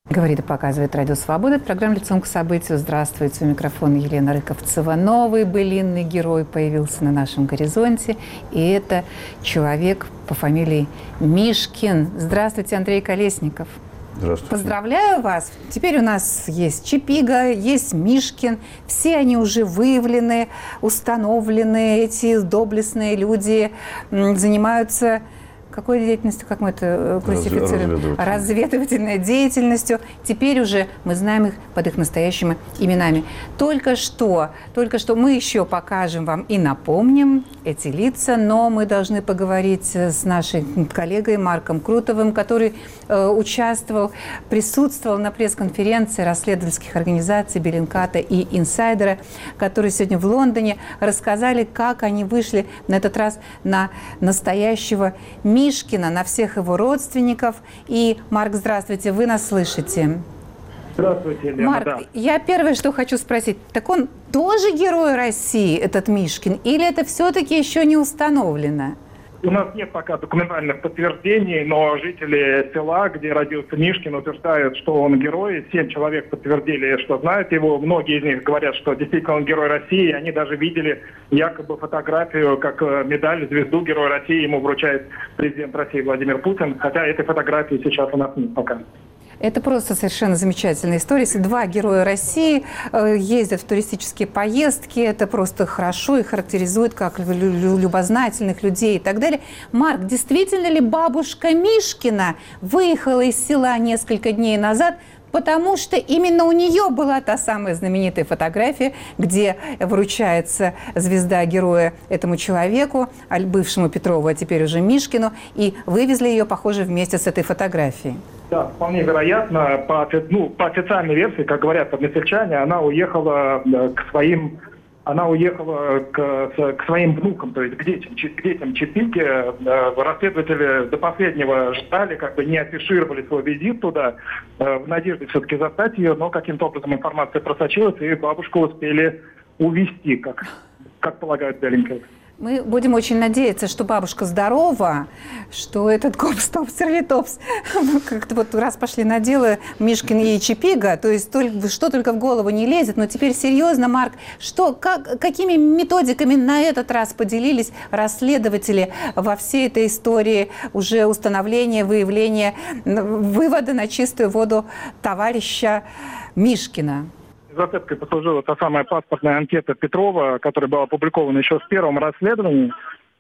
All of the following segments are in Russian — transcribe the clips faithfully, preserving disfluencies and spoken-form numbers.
Говорит и показывает Радио Свобода. Это программа «Лицом к событию». Здравствуйте. У микрофона Елена Рыковцева. Новый былинный герой появился на нашем горизонте. И это человек по фамилии Мишкин. Здравствуйте, Андрей Колесников. Здравствуйте. Поздравляю вас. Теперь у нас есть Чипига, есть Мишкин. Все они уже выявлены, установлены. Эти доблестные люди занимаются... Какой деятельностью, как мы это классифицируем? Разведывательной. Разведывательной деятельностью. Теперь уже мы знаем их под их настоящими именами. Только что, только что мы еще покажем вам и напомним эти лица, но мы должны поговорить с нашим коллегой Марком Крутовым, который э, участвовал, присутствовал на пресс-конференции расследовательских организаций Беллинката и Инсайдера, которые сегодня в Лондоне рассказали, как они вышли на этот раз на настоящего Мишкина. Мишкина, на всех его родственников. И, Марк, здравствуйте, вы нас слышите? Здравствуйте, Лена. Марк, да. я первое, что хочу спросить, так он тоже герой России, этот Мишкин, или это все-таки еще не установлено? У нас нет пока документальных подтверждений, но жители села, где родился Мишкин, утверждают, что он герой. Семь человек подтвердили, что знают его. Многие из них говорят, что действительно он герой России. Они даже видели якобы фотографию, как медаль, звезду Героя России ему вручает президент России Владимир Путин. Хотя этой фотографии сейчас у нас нет пока. Это просто совершенно замечательная история. Если два героя России э, ездят в туристические поездки, это просто хорошо и характеризует как любознательных людей и так далее. Марк, действительно ли бабушка Мишкина выехала из села несколько дней назад, потому что именно у нее была та самая знаменитая фотография, где вручается звезда героя этому человеку, бывшему Петрову, а теперь уже Мишкину, и вывезли ее, похоже, вместе с этой фотографией? Да, вполне вероятно. По, ну, по официальной версии, как говорят односельчане, она уехала к своим... Она уехала к, к своим внукам, то есть к детям, к детям Чипиги. Расследователи до последнего ждали, как бы не афишировали свой визит туда, в надежде все-таки застать ее, но каким-то образом информация просочилась, и бабушку успели увезти, как, как полагают Беллинкат. Мы будем очень надеяться, что бабушка здорова, что этот гоп-стоп-стерлитопс как-то вот раз пошли на дело Мишкин и Чипига, то есть только, что только в голову не лезет. Но теперь серьезно, Марк, что, как, какими методиками на этот раз поделились расследователи во всей этой истории уже установления, выявления, вывода на чистую воду товарища Мишкина? Зацепкой послужила та самая паспортная анкета Петрова, которая была опубликована еще в первом расследовании.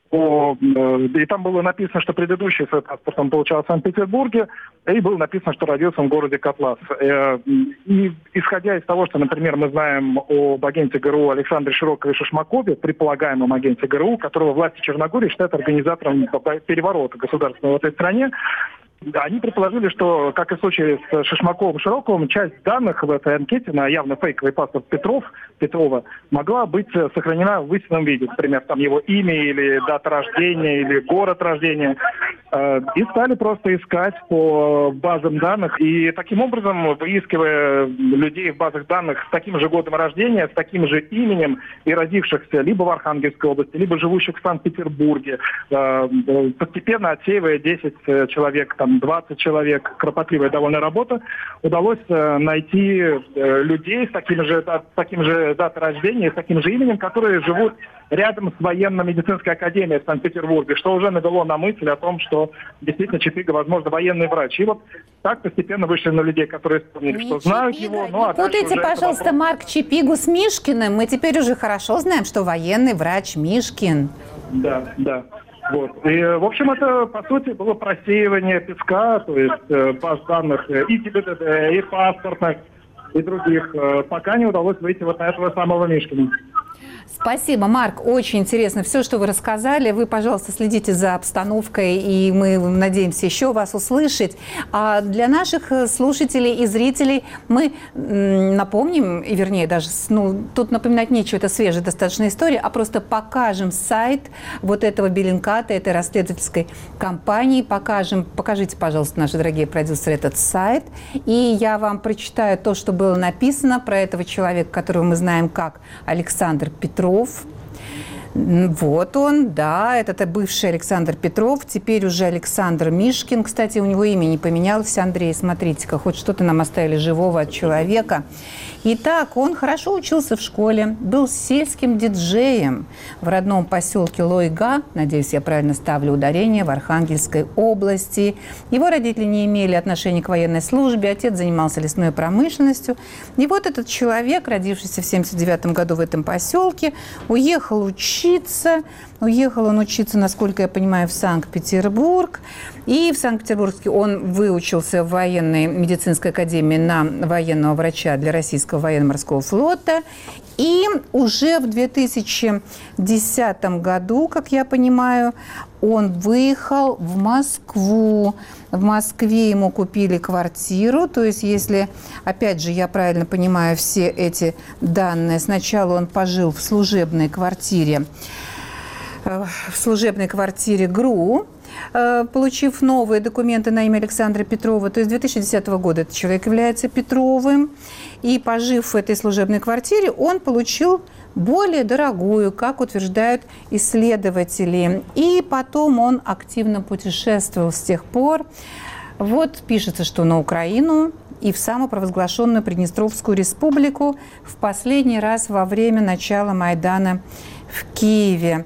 И там было написано, что предыдущий свой паспорт он получал в Санкт-Петербурге, и было написано, что родился он в городе Котлас. И исходя из того, что, например, мы знаем об агенте ГРУ Александре Широкове-Шишмакове, предполагаемом агенте ГРУ, которого власти Черногории считают организатором переворота государственного в этой стране, они предположили, что, как и в случае с Шишмаковым-Широковым, часть данных в этой анкете на явно фейковый паспорт Петров, Петрова могла быть сохранена в истинном виде. Например, там его имя или дата рождения, или город рождения. И стали просто искать по базам данных. И таким образом, выискивая людей в базах данных с таким же годом рождения, с таким же именем и родившихся либо в Архангельской области, либо живущих в Санкт-Петербурге, постепенно отсеивая десять человек, там, двадцать человек, кропотливая довольно работа, удалось э, найти э, людей с таким же, с таким же датой рождения, с таким же именем, которые живут рядом с военно-медицинской академией в Санкт-Петербурге, что уже навело на мысль о том, что действительно Чипига, возможно, военный врач. И вот так постепенно вышли на людей, которые вспомнили, что знают его. Ну, а путайте, пожалуйста, вопрос... Марк Чипигу с Мишкиным. Мы теперь уже хорошо знаем, что военный врач Мишкин. Да, да. Вот. И, в общем, это, по сути, было просеивание песка, то есть э, баз данных и ГИБДД, и паспортных, и других, э, пока не удалось выйти вот на этого самого Мишкина. Спасибо, Марк. Очень интересно все, что вы рассказали. Вы, пожалуйста, следите за обстановкой, и мы надеемся еще вас услышать. А для наших слушателей и зрителей мы напомним, и вернее даже, ну, тут напоминать нечего, это свежая достаточно история, а просто покажем сайт вот этого Беллинката, этой расследовательской компании. Покажем, покажите, пожалуйста, наши дорогие продюсеры, этот сайт. И я вам прочитаю то, что было написано про этого человека, которого мы знаем как Александр Петров. Вот он, да, это бывший Александр Петров, теперь уже Александр Мишкин. Кстати, у него имя не поменялось, Андрей, смотрите-ка, хоть что-то нам оставили живого от человека. Итак, он хорошо учился в школе, был сельским диджеем в родном поселке Лойга, надеюсь, я правильно ставлю ударение, в Архангельской области. Его родители не имели отношения к военной службе, отец занимался лесной промышленностью. И вот этот человек, родившийся в семьдесят девятом году в этом поселке, уехал учиться. Уехал он учиться, насколько я понимаю, в Санкт-Петербург. И в Санкт-Петербурге он выучился в военной медицинской академии на военного врача для российского военно-морского флота. И уже в две тысячи десятом году, как я понимаю, он выехал в Москву. В Москве ему купили квартиру. То есть, если, опять же, я правильно понимаю все эти данные, сначала он пожил в служебной квартире, в служебной квартире ГРУ, получив новые документы на имя Александра Петрова. То есть с две тысячи десятого года этот человек является Петровым. И, пожив в этой служебной квартире, он получил более дорогую, как утверждают исследователи. И потом он активно путешествовал с тех пор. Вот пишется, что на Украину и в самопровозглашенную Приднестровскую республику в последний раз во время начала Майдана в Киеве.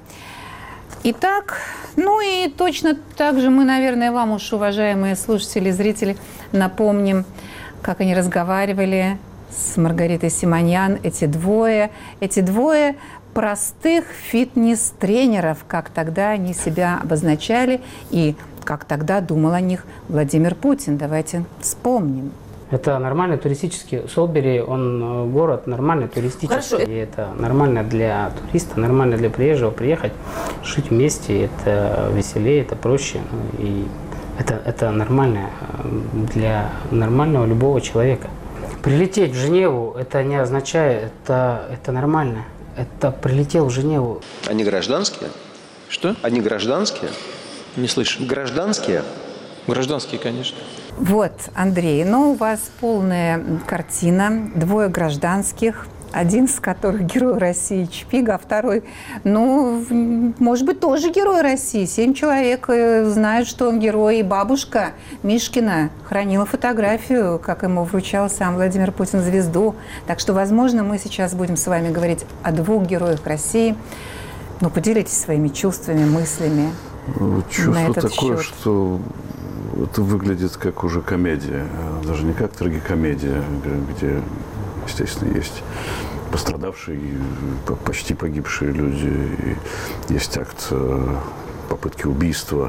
Итак, ну и точно так же мы, наверное, вам уж, уважаемые слушатели и зрители, напомним, как они разговаривали с Маргаритой Симоньян, эти двое, эти двое простых фитнес-тренеров, как тогда они себя обозначали и как тогда думал о них Владимир Путин. Давайте вспомним. Это нормальный туристический, Солсбери, он город нормальный туристический. Хорошо. И это нормально для туриста, нормально для приезжего приехать, жить вместе, это веселее, это проще. И это, это нормально для нормального любого человека. Прилететь в Женеву, это не означает, это, это нормально. Это прилетел в Женеву. Они гражданские? Что? Они гражданские? Не слышу. Гражданские? Гражданские, конечно. Вот, Андрей, ну у вас полная картина, двое гражданских, один из которых герой России Чпига, а второй, ну, может быть, тоже герой России. Семь человек знают, что он герой, и бабушка Мишкина хранила фотографию, как ему вручал сам Владимир Путин звезду. Так что, возможно, мы сейчас будем с вами говорить о двух героях России. Ну, поделитесь своими чувствами, мыслями. Чувство на этот такое, счет. что это выглядит как уже комедия, даже не как трагикомедия, где, естественно, есть пострадавшие, почти погибшие люди, и есть акт попытки убийства.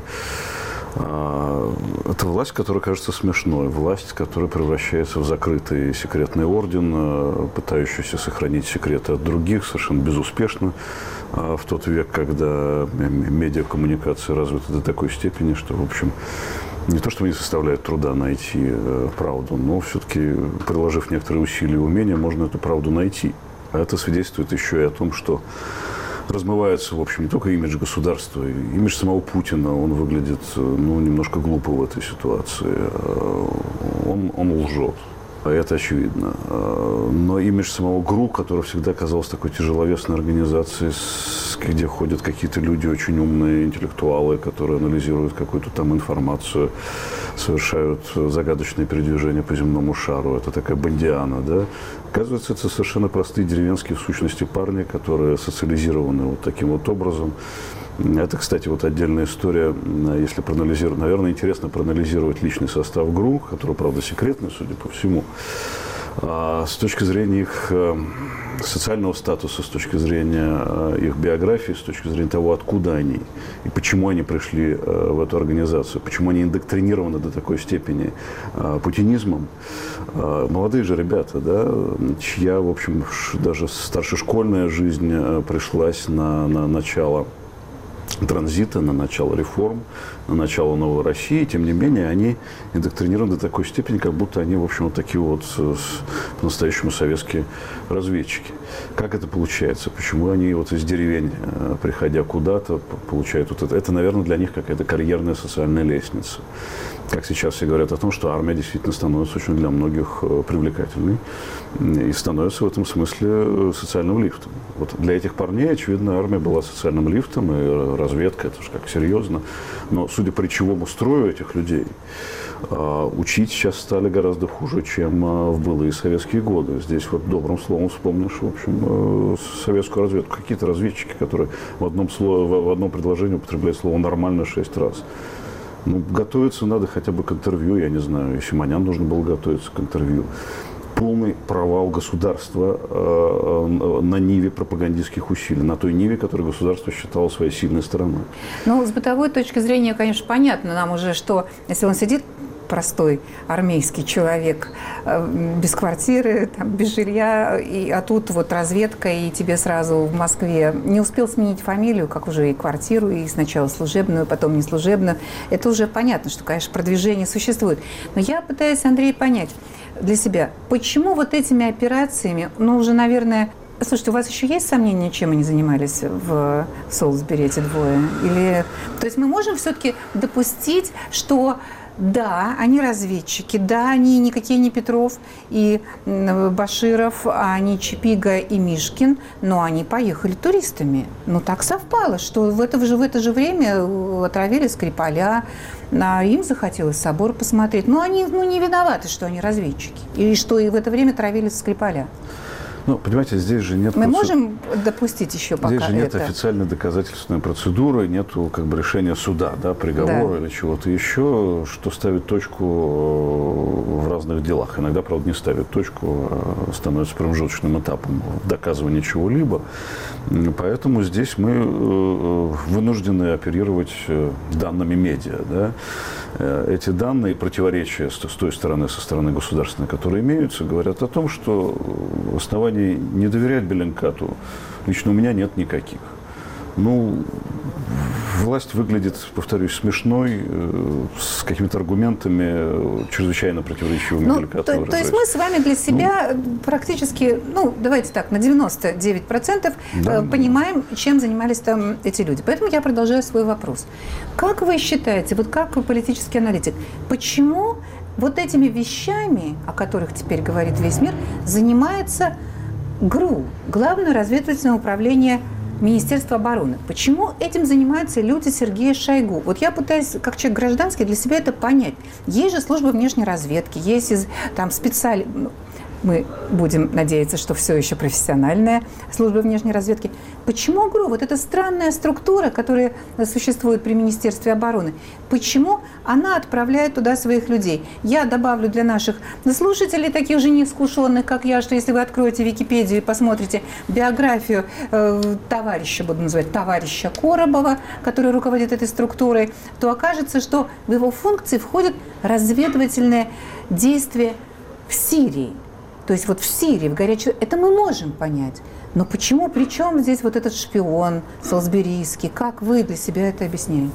Это власть, которая кажется смешной, власть, которая превращается в закрытый секретный орден, пытающийся сохранить секреты от других, совершенно безуспешно. В тот век, когда медиакоммуникация развита до такой степени, что, в общем, не то, что не составляет труда найти правду, но все-таки, приложив некоторые усилия и умения, можно эту правду найти. А это свидетельствует еще и о том, что размывается, в общем, не только имидж государства, имидж самого Путина. Он выглядит, ну, немножко глупо в этой ситуации. Он, он лжет. Это очевидно. Но имидж самого ГРУ, который всегда казался такой тяжеловесной организацией, где ходят какие-то люди очень умные, интеллектуалы, которые анализируют какую-то там информацию, совершают загадочные передвижения по земному шару. Это такая бондиана, да? Оказывается, это совершенно простые деревенские в сущности парни, которые социализированы вот таким вот образом. Это, кстати, вот отдельная история, если проанализировать, наверное, интересно проанализировать личный состав ГРУ, который, правда, секретный, судя по всему, с точки зрения их социального статуса, с точки зрения их биографии, с точки зрения того, откуда они и почему они пришли в эту организацию, почему они индоктринированы до такой степени путинизмом. Молодые же ребята, да, чья, в общем, даже старшешкольная жизнь пришлась на, на начало транзита, на начало реформ, на начало новой России. Тем не менее, они индоктринированы до такой степени, как будто они, в общем, вот такие вот по-настоящему советские разведчики. Как это получается? Почему они вот из деревень, приходя куда-то, получают вот это? Это, наверное, для них какая-то карьерная социальная лестница. Как сейчас все говорят о том, что армия действительно становится очень для многих привлекательной и становится в этом смысле социальным лифтом. Вот для этих парней, очевидно, армия была социальным лифтом, и разведка, это же как серьезно. Но, судя по речевому строю этих людей, учить сейчас стали гораздо хуже, чем в былые советские годы. Здесь вот добрым словом вспомнишь, в общем, советскую разведку. Какие-то разведчики, которые в одном, слове, в одном предложении употребляют слово «нормально» шесть раз. Ну, готовиться надо хотя бы к интервью, я не знаю, и Симонян нужно было готовиться к интервью. Полный провал государства э, на ниве пропагандистских усилий, на той ниве, которую государство считало своей сильной стороной. Ну, с бытовой точки зрения, конечно, понятно нам уже, что если он сидит, простой армейский человек, э, без квартиры, там, без жилья, и, а тут вот разведка, и тебе сразу в Москве не успел сменить фамилию, как уже и квартиру, и сначала служебную, потом неслужебную. Это уже понятно, что, конечно, продвижение существует. Но я пытаюсь, Андрей, понять для себя, почему вот этими операциями, ну, уже, наверное... Слушайте, у вас еще есть сомнения, чем они занимались в Солсбери, эти двое? Или... То есть мы можем все-таки допустить, что... Да, они разведчики, да, они никакие не Петров и Баширов, они Чапига и Мишкин, но они поехали туристами. Ну, так совпало, что в это же, в это же время отравили Скрипаля, а им захотелось собор посмотреть. Но они ну, не виноваты, что они разведчики, и что и в это время травили Скрипаля. Ну, понимаете, здесь же нет... Мы можем допустить еще пока Здесь же нет это? официальной доказательственной процедуры, нет как бы решения суда, да, приговора да. или чего-то еще, что ставит точку в разных делах. Иногда, правда, не ставит точку, а становится промежуточным этапом доказывания чего-либо. Поэтому здесь мы вынуждены оперировать данными медиа, да. Эти данные, противоречия с той стороны, со стороны государственной, которые имеются, говорят о том, что оснований не доверять Беллинкату лично у меня нет никаких. Ну, власть выглядит, повторюсь, смешной, с какими-то аргументами чрезвычайно противоречивыми. Ну, то, то есть мы с вами для себя ну, практически, ну, давайте так, на девяносто девять процентов да, понимаем, да. чем занимались там эти люди. Поэтому я продолжаю свой вопрос. Как вы считаете, вот как вы политический аналитик, почему вот этими вещами, о которых теперь говорит весь мир, занимается ГРУ, Главное разведывательное управление Министерства обороны? Почему этим занимаются люди Сергея Шойгу? Вот я пытаюсь, как человек гражданский, для себя это понять. Есть же служба внешней разведки, есть там специальные... Мы будем надеяться, что все еще профессиональная служба внешней разведки. Почему ГРУ, вот эта странная структура, которая существует при Министерстве обороны, почему она отправляет туда своих людей? Я добавлю для наших слушателей, таких же неискушенных, как я, что если вы откроете Википедию и посмотрите биографию э, товарища, буду называть, товарища Коробова, который руководит этой структурой, то окажется, что в его функции входит разведывательное действие в Сирии. То есть вот в Сирии, в горячую... Это мы можем понять. Но почему, при чем здесь вот этот шпион солсберийский? Как вы для себя это объясняете?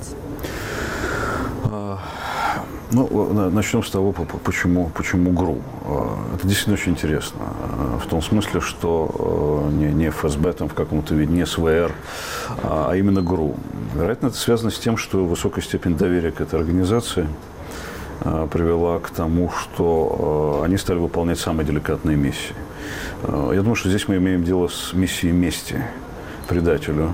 Ну, начнем с того, почему, почему ГРУ. Это действительно очень интересно. В том смысле, что не, не эф эс бэ там в каком-то виде, не эс вэ эр, а именно ГРУ. Вероятно, это связано с тем, что высокая степень доверия к этой организации привела к тому, что они стали выполнять самые деликатные миссии. Я думаю, что здесь мы имеем дело с миссией мести предателю.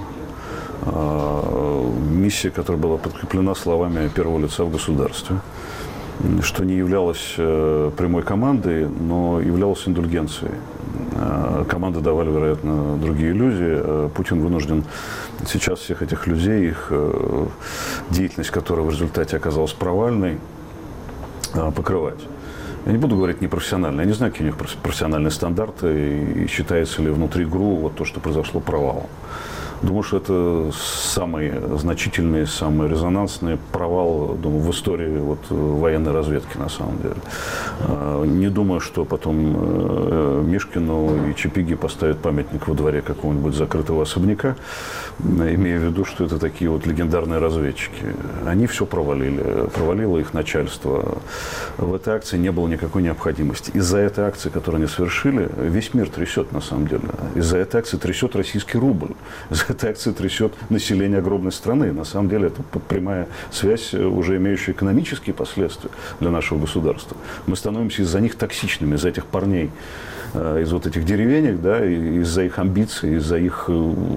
Миссия, которая была подкреплена словами первого лица в государстве, что не являлось прямой командой, но являлось индульгенцией. Команды давали, вероятно, другие люди. Путин вынужден сейчас всех этих людей, их деятельность, которая в результате оказалась провальной, покрывать. Я не буду говорить непрофессионально. Я не знаю, какие у них профессиональные стандарты и считается ли внутри ГРУ вот то, что произошло, провалом. Думаю, что это самый значительный, самый резонансный провал, думаю, в истории вот, военной разведки, на самом деле. Не думаю, что потом Мишкину и Чапиге поставят памятник во дворе какого-нибудь закрытого особняка, имея в виду, что это такие вот легендарные разведчики. Они все провалили. Провалило их начальство. В этой акции не было никакой необходимости. Из-за этой акции, которую они совершили, весь мир трясет, на самом деле. Из-за этой акции трясет российский рубль. Из-за эта акция трясет население огромной страны. На самом деле это прямая связь, уже имеющая экономические последствия для нашего государства. Мы становимся из-за них токсичными, из-за этих парней, из вот этих деревенек, да, из-за их амбиций, из-за их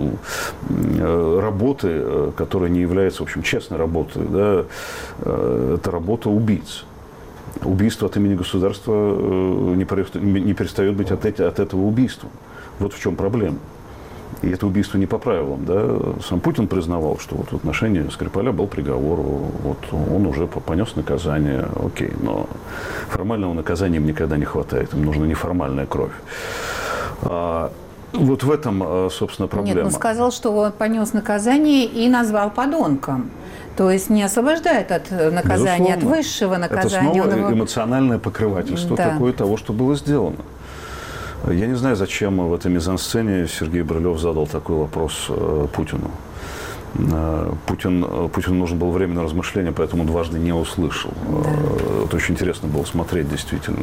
работы, которая не является, в общем, честной работой. Да. Это работа убийц. Убийство от имени государства не перестает быть от этого убийством. Вот в чем проблема. И это убийство не по правилам. Да? Сам Путин признавал, что вот в отношении Скрипаля был приговор, вот он уже понес наказание, окей, но формального наказания им никогда не хватает, им нужна неформальная кровь. А вот в этом, собственно, проблема. Нет, он сказал, что он понес наказание и назвал подонком. То есть не освобождает от наказания, безусловно, от высшего наказания. Это снова его... эмоциональное покрывательство, да, такое того, что было сделано. Я не знаю, зачем в этой мизансцене Сергей Брылев задал такой вопрос э, Путину. Э, Путин, Путину нужно было время на размышление, поэтому дважды не услышал. Да. Э, это очень интересно было смотреть, действительно.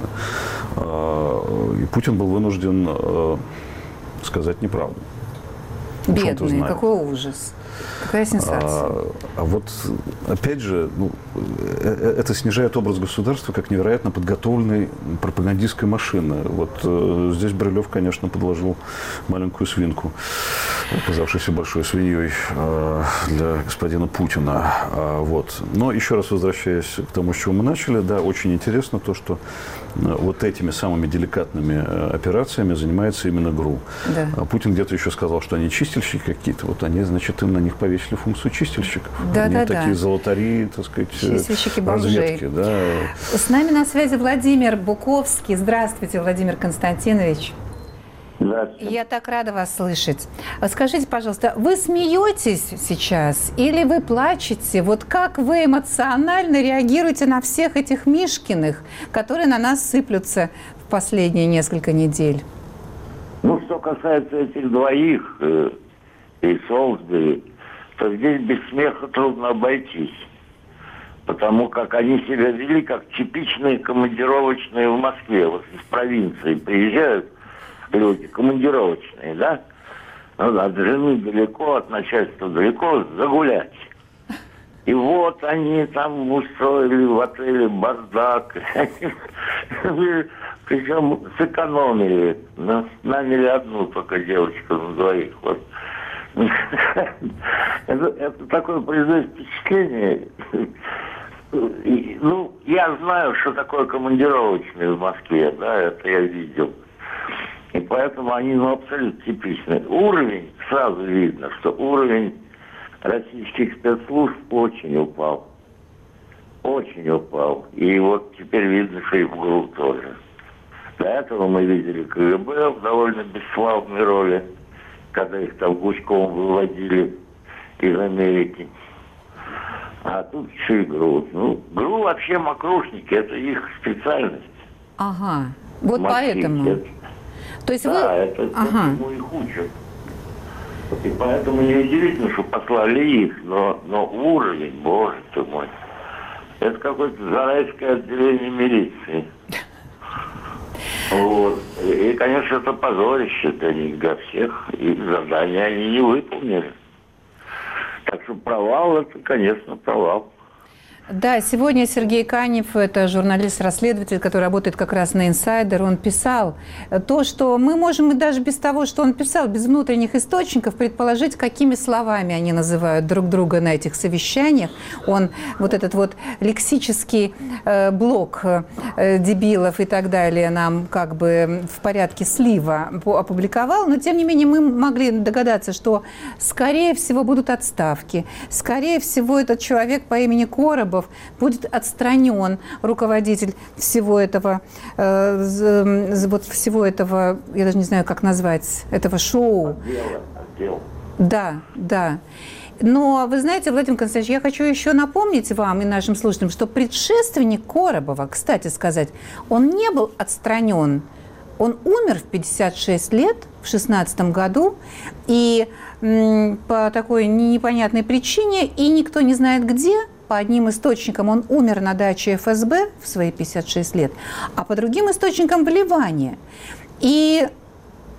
Э, и Путин был вынужден э, сказать неправду. Бедный, какой ужас. Какая сенсация. А, а вот, опять же, ну, это снижает образ государства как невероятно подготовленной пропагандистской машины. Вот э, здесь Брылев, конечно, подложил маленькую свинку, оказавшуюся большой свиньей э, для господина Путина. А, вот. Но еще раз возвращаясь к тому, с чего мы начали, да, очень интересно то, что вот этими самыми деликатными операциями занимается именно ГРУ. Да. А Путин где-то еще сказал, что они чистильщики какие-то. Вот они, значит, им на них повесили функцию чистильщиков. Да, они да, такие да. золотари, так сказать, разведки. Да. С нами на связи Владимир Буковский. Здравствуйте, Владимир Константинович. Здравствуйте. Я так рада вас слышать. Скажите, пожалуйста, вы смеетесь сейчас или вы плачете? Вот как вы эмоционально реагируете на всех этих Мишкиных, которые на нас сыплются в последние несколько недель? Ну, что касается этих двоих, э, и Солсбери, то здесь без смеха трудно обойтись. Потому как они себя вели как типичные командировочные в Москве. Вот из провинции приезжают люди, командировочные, да? Ну, от жены далеко, от начальства далеко, загулять. И вот они там устроили в отеле бардак. Причем сэкономили. Наняли одну только девочку на двоих. Вот. это, это такое производит впечатление. И, ну, я знаю, что такое командировочные в Москве, да, это я видел. И поэтому они, ну, абсолютно типичны. Уровень, сразу видно, что уровень российских спецслужб очень упал. Очень упал. И вот теперь видно, что и в ГРУ тоже. До этого мы видели КГБ в довольно бесславной роли, когда их там гуськом выводили из Америки. А тут еще и ГРУ. Ну, ГРУ вообще мокрушники, это их специальность. Ага, вот Мокрики. поэтому. Это... То есть да, вы... это ага. ему их учат. И поэтому неудивительно, что послали их, но, но уровень, боже ты мой, это какое-то зарайское отделение милиции. Вот. И, конечно, это позорище для них, для всех. И задания они не выполнили. Так что провал, это, конечно, провал. Да, сегодня Сергей Канев, это журналист-расследователь, который работает как раз на «Инсайдер», он писал то, что мы можем и даже без того, что он писал, без внутренних источников, предположить, какими словами они называют друг друга на этих совещаниях. Он вот этот вот лексический э, блок э, дебилов и так далее нам как бы в порядке слива опубликовал, но тем не менее мы могли догадаться, что скорее всего будут отставки, скорее всего этот человек по имени Коробов будет отстранен, руководитель всего этого, э, вот всего этого, я даже не знаю, как назвать, этого шоу. Отдел, отдел. Да, да. Но, вы знаете, Владимир Константинович, я хочу еще напомнить вам и нашим слушателям, что предшественник Коробова, кстати сказать, он не был отстранен. Он умер в пятьдесят шесть лет, в шестнадцатом году, и м, по такой непонятной причине, и никто не знает где, по одним источникам он умер на даче эф эс бэ в свои пятьдесят шесть лет, а по другим источникам в Ливане. И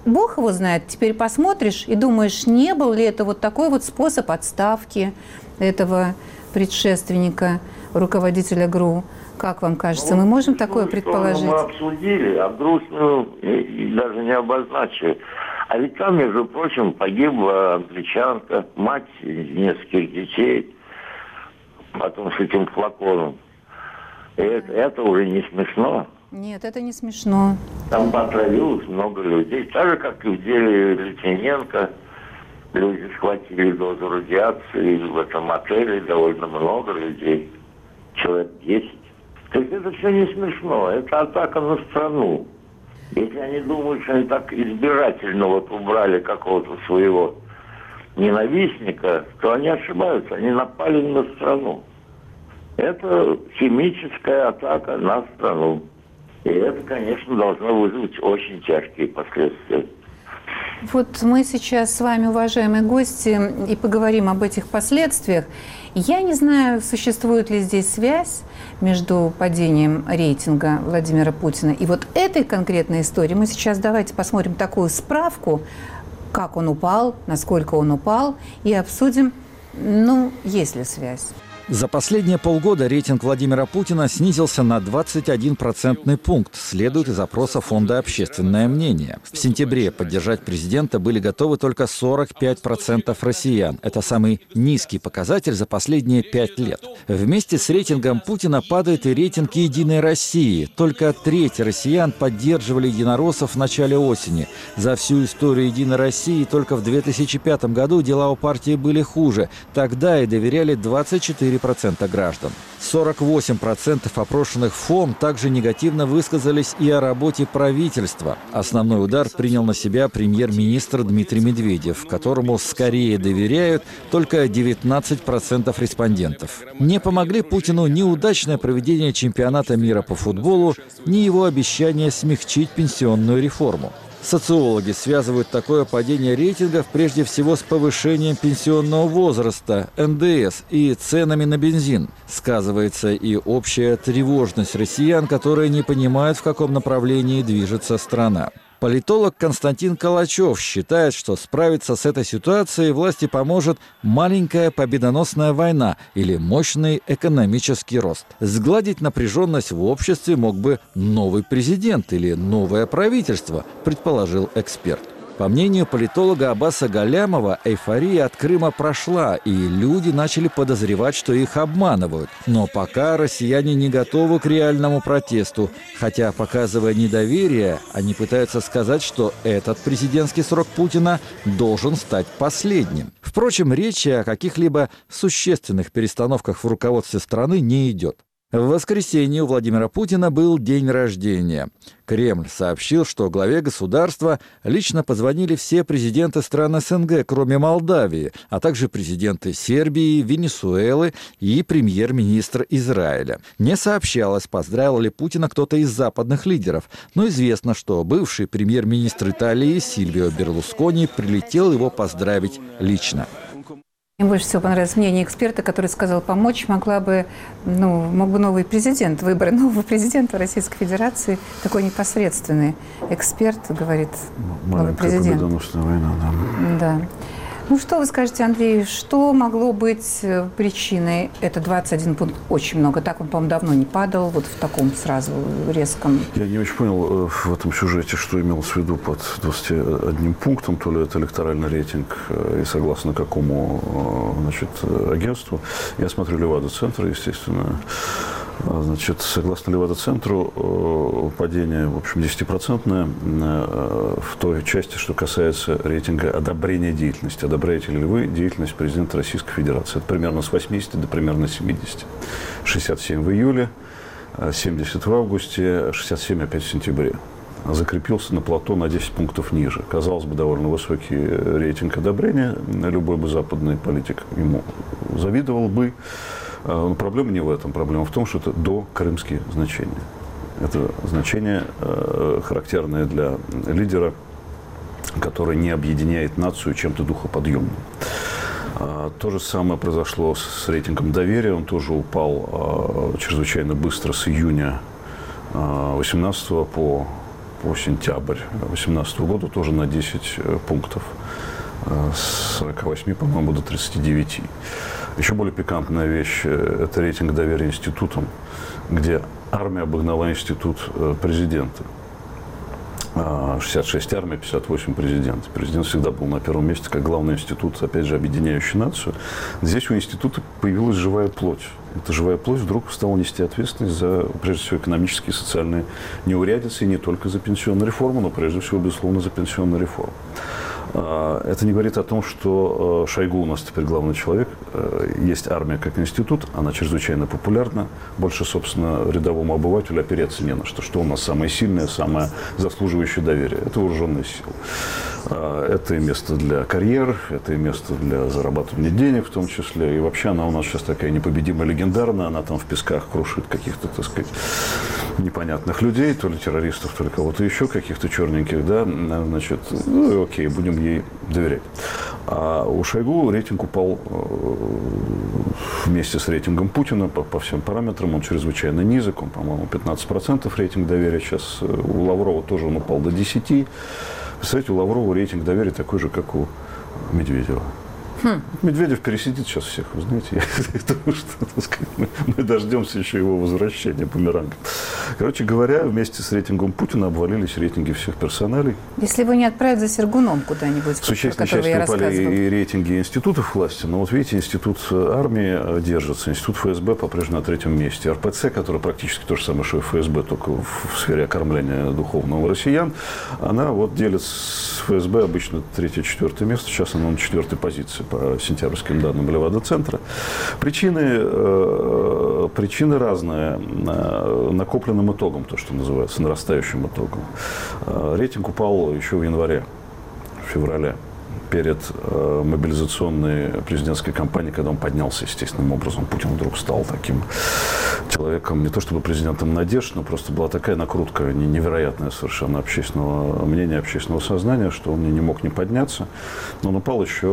Бог его знает, теперь посмотришь и думаешь, не был ли это вот такой вот способ отставки этого предшественника, руководителя ГРУ. Как вам кажется, ну, мы можем такое предположить? Мы обсудили, а грустную и даже не обозначили. А ведь там, между прочим, погибла англичанка, мать нескольких детей, потом с этим флаконом. И это, это уже не смешно. Нет, это не смешно. Там отравилось много людей. Так же, как и в деле Литвиненко. Люди схватили дозу радиации. В этом отеле довольно много людей. Человек десять. То есть это все не смешно. Это атака на страну. Если они думают, что они так избирательно вот убрали какого-то своего ненавистника, то они ошибаются. Они напали на страну. Это химическая атака на страну. И это, конечно, должно вызвать очень тяжкие последствия. Вот мы сейчас с вами, уважаемые гости, и поговорим об этих последствиях. Я не знаю, существует ли здесь связь между падением рейтинга Владимира Путина и вот этой конкретной историей. Мы сейчас давайте посмотрим такую справку, как он упал, насколько он упал, и обсудим, ну, есть ли связь. За последние полгода рейтинг Владимира Путина снизился на двадцать один процентный пункт, следует из опроса фонда «Общественное мнение». В сентябре поддержать президента были готовы только сорок пять процентов россиян. Это самый низкий показатель за последние пять лет. Вместе с рейтингом Путина падает и рейтинг «Единой России». Только треть россиян поддерживали единороссов в начале осени. За всю историю «Единой России» только в две тысячи пятом году дела у партии были хуже. Тогда и доверяли двадцать четыре процента граждан. сорок восемь процентов опрошенных в ФОМ также негативно высказались и о работе правительства. Основной удар принял на себя премьер-министр Дмитрий Медведев, которому скорее доверяют только девятнадцать процентов респондентов. Не помогли Путину ни удачное проведение чемпионата мира по футболу, ни его обещание смягчить пенсионную реформу. Социологи связывают такое падение рейтингов прежде всего с повышением пенсионного возраста, эн дэ эс и ценами на бензин. Сказывается и общая тревожность россиян, которые не понимают, в каком направлении движется страна. Политолог Константин Калачев считает, что справиться с этой ситуацией власти поможет маленькая победоносная война или мощный экономический рост. Сгладить напряженность в обществе мог бы новый президент или новое правительство, предположил эксперт. По мнению политолога Аббаса Галямова, эйфория от Крыма прошла, и люди начали подозревать, что их обманывают. Но пока россияне не готовы к реальному протесту. Хотя, показывая недоверие, они пытаются сказать, что этот президентский срок Путина должен стать последним. Впрочем, речи о каких-либо существенных перестановках в руководстве страны не идет. В воскресенье у Владимира Путина был день рождения. Кремль сообщил, что главе государства лично позвонили все президенты стран эс эн гэ, кроме Молдавии, а также президенты Сербии, Венесуэлы и премьер-министр Израиля. Не сообщалось, поздравил ли Путина кто-то из западных лидеров, но известно, что бывший премьер-министр Италии Сильвио Берлускони прилетел его поздравить лично. Мне больше всего понравилось мнение эксперта, который сказал, помочь могла бы, ну, мог бы новый президент, выборы нового президента Российской Федерации, такой непосредственный эксперт, говорит, новый президент. Победоносная война, да. Да. Ну, что вы скажете, Андрей, что могло быть причиной? Это двадцать один пункт, очень много. Так он, по-моему, давно не падал, вот в таком сразу резком. Я не очень понял в этом сюжете, что имелось в виду под двадцатью одним пунктом, то ли это электоральный рейтинг, и согласно какому, значит, агентству. Я смотрю Левада-центр, естественно. Значит, согласно Левада-центру, падение, в общем, десятипроцентное в той части, что касается рейтинга одобрения деятельности. Одобряете ли вы деятельность президента Российской Федерации? Это примерно с восьмидесяти до примерно семидесяти. шестьдесят семь в июле, семьдесят в августе, шестьдесят семь опять в сентябре. Закрепился на плато на десять пунктов ниже. Казалось бы, довольно высокий рейтинг одобрения. Любой бы западный политик ему завидовал бы. Но проблема не в этом. Проблема в том, что это докрымские значения. Это значение, характерное для лидера, который не объединяет нацию чем-то духоподъемным. То же самое произошло с рейтингом доверия. Он тоже упал чрезвычайно быстро с июня восемнадцатого по, по сентябрь две тысячи восемнадцатого года тоже на десять пунктов. С сорока восьми, по-моему, до тридцати девяти. Еще более пикантная вещь – это рейтинг доверия институтам, где армия обогнала институт президента. шестьдесят шесть армий, пятьдесят восемь президент. Президент всегда был на первом месте, как главный институт, опять же, объединяющий нацию. Здесь у института появилась живая плоть. Эта живая плоть вдруг стала нести ответственность за, прежде всего, экономические и социальные неурядицы, и не только за пенсионную реформу, но, прежде всего, безусловно, за пенсионную реформу. Это не говорит о том, что Шойгу у нас теперь главный человек. Есть армия как институт, она чрезвычайно популярна. Больше, собственно, рядовому обывателю опереться не на что. Что у нас самое сильное, самое заслуживающее доверия? Это вооруженные силы. Это и место для карьер, это и место для зарабатывания денег в том числе. И вообще она у нас сейчас такая непобедимая, легендарная. Она там в песках крушит каких-то, так сказать, непонятных людей, то ли террористов, то ли кого-то еще, каких-то черненьких, да. Значит, ну окей, будем ей доверять. А у Шойгу рейтинг упал вместе с рейтингом Путина по, по всем параметрам. Он чрезвычайно низок, он, по-моему, пятнадцать процентов рейтинг доверия. Сейчас у Лаврова тоже он упал до десяти процентов. Представляете, у Лаврова рейтинг доверия такой же, как у Медведева. Хм. Медведев пересидит сейчас всех, вы знаете. Я думаю, что, так сказать, мы, мы дождемся еще его возвращения бумеранга. Короче говоря, вместе с рейтингом Путина обвалились рейтинги всех персоналей. Если его не отправят за Сергуном куда-нибудь, существенной частью упали и рейтинги институтов власти. Но вот видите, институт армии держится, институт эф эс бэ по-прежнему на третьем месте. эр пэ цэ, который практически то же самое, что эф эс бэ, только в сфере окормления духовного россиян, она вот делит с эф эс бэ обычно третье-четвертое место. Сейчас она на четвертой позиции по сентябрьским данным Левада-центра. Причины, э, причины разные. Э, накопленным итогом, то, что называется, нарастающим итогом. Э, рейтинг упал еще в январе, в феврале, перед э, мобилизационной президентской кампанией, когда он поднялся естественным образом. Путин вдруг стал таким человеком, не то чтобы президентом надежд, но просто была такая накрутка невероятная совершенно общественного мнения, общественного сознания, что он не мог не подняться. Но он упал еще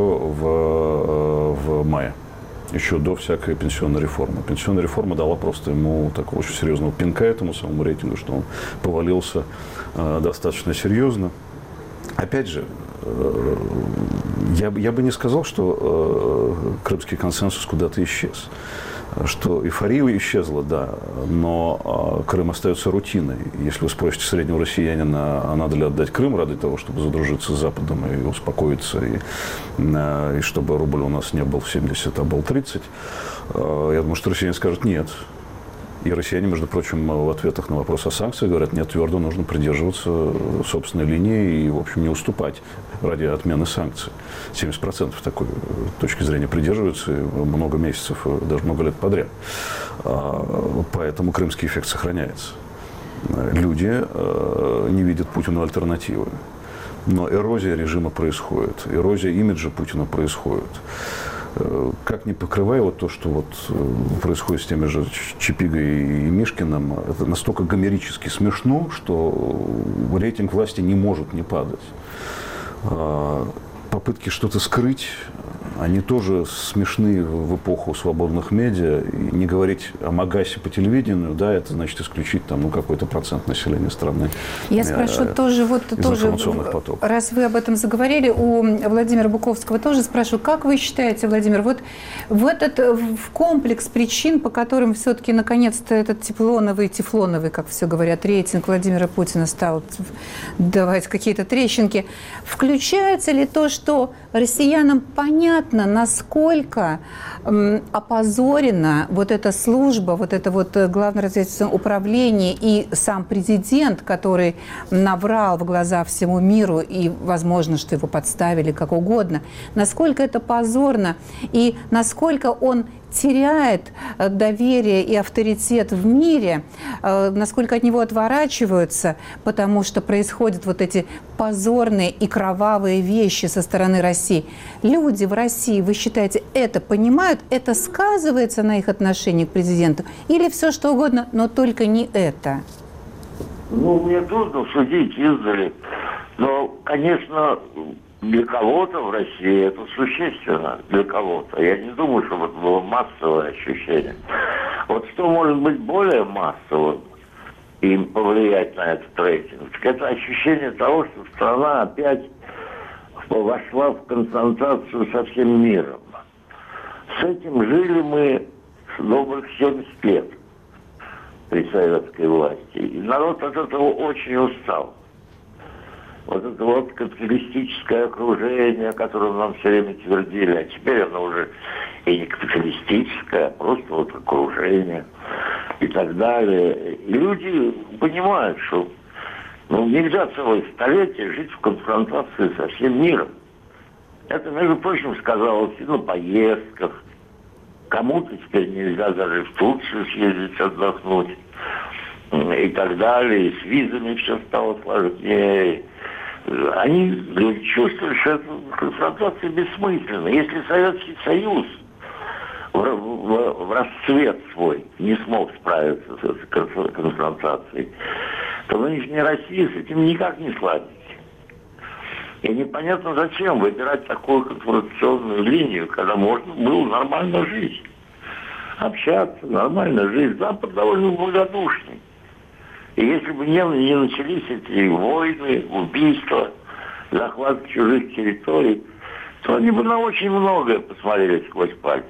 в, в мае, еще до всякой пенсионной реформы. Пенсионная реформа дала просто ему такого очень серьезного пинка этому самому рейтингу, что он повалился э, достаточно серьезно. Опять же, э, я, я бы не сказал, что э, крымский консенсус куда-то исчез. Что эйфория исчезла, да, но э, Крым остается рутиной. Если вы спросите среднего россиянина, а надо ли отдать Крым ради того, чтобы задружиться с Западом и успокоиться, и, э, и чтобы рубль у нас не был в семьдесят, а был тридцать, э, я думаю, что россияне скажут нет. И россияне, между прочим, в ответах на вопрос о санкциях говорят, нет, твердо нужно придерживаться собственной линии и, в общем, не уступать ради отмены санкций. семьдесят процентов такой точки зрения придерживаются много месяцев, даже много лет подряд. Поэтому крымский эффект сохраняется. Люди не видят Путину альтернативы. Но эрозия режима происходит, эрозия имиджа Путина происходит. Как не покрывая вот то, что вот происходит с теми же Чипигой и Мишкиным, это настолько гомерически смешно, что рейтинг власти не может не падать. Попытки что-то скрыть, они тоже смешны в эпоху свободных медиа. И не говорить о Магасе по телевидению, да, это значит исключить там, ну, какой-то процент населения страны. Я спрошу э, тоже, вот тоже, раз вы об этом заговорили, у Владимира Буковского тоже спрашиваю, как вы считаете, Владимир, вот в этот в комплекс причин, по которым все-таки наконец-то этот тефлоновый, тефлоновый, как все говорят, рейтинг Владимира Путина стал давать какие-то трещинки, включается ли то, что россиянам понятно, насколько м, опозорена вот эта служба, вот это вот Главное разведывательное управление и сам президент, который наврал в глаза всему миру, и возможно, что его подставили как угодно, насколько это позорно и насколько он теряет доверие и авторитет в мире, насколько от него отворачиваются, потому что происходят вот эти позорные и кровавые вещи со стороны России. Люди в России, вы считаете, это понимают, это сказывается на их отношении к президенту? Или все что угодно, но только не это? Ну, мне трудно судить издали. Но, конечно, для кого-то в России это существенно, для кого-то. Я не думаю, чтобы это было массовое ощущение. Вот что может быть более массовым, им повлиять на этот рейтинг, так это ощущение того, что страна опять вошла в конфронтацию со всем миром. С этим жили мы добрых семьдесят лет при советской власти. И народ от этого очень устал. Вот это вот капиталистическое окружение, о котором нам все время твердили, а теперь оно уже и не капиталистическое, а просто вот окружение и так далее. И люди понимают, что ну, нельзя целое столетие жить в конфронтации со всем миром. Это, между прочим, сказалось и на поездках. Кому-то теперь нельзя даже в Турцию съездить, отдохнуть и так далее. И с визами все стало сложнее. Они люди чувствуют, что эта конфронтация бессмысленна. Если Советский Союз в, в, в расцвет свой не смог справиться с этой конфронтацией, то нынешняя Россия с этим никак не сладит. И непонятно, зачем выбирать такую конфронтационную линию, когда можно было нормально жить. Общаться, нормально жить. Запад довольно благодушный. И если бы не, не начались эти войны, убийства, захват чужих территорий, то они бы на очень многое посмотрели сквозь пальцы.